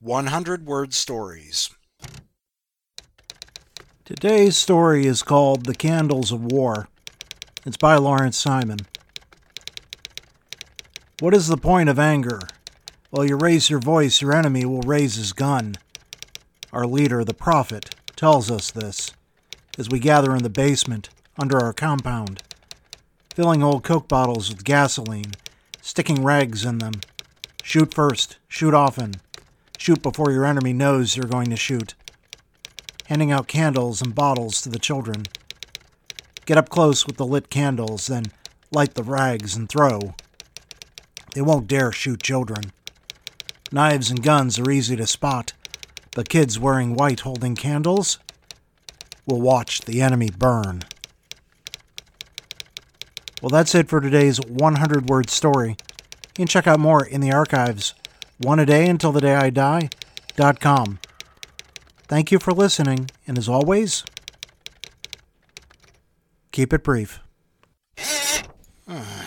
100-word stories. Today's story is called The Candles of War. It's by Lawrence Simon. What is the point of anger? While you raise your voice, your enemy will raise his gun. Our leader, the prophet, tells us this as we gather in the basement under our compound, filling old Coke bottles with gasoline, sticking rags in them. Shoot first, shoot often. Shoot before your enemy knows you're going to shoot. Handing out candles and bottles to the children. Get up close with the lit candles, then light the rags and throw. They won't dare shoot children. Knives and guns are easy to spot, but kids wearing white holding candles will watch the enemy burn. Well, that's it for today's 100-word story. You can check out more in the archives, oneadayuntilthedayidi.com. Thank you for listening, and as always, keep it brief.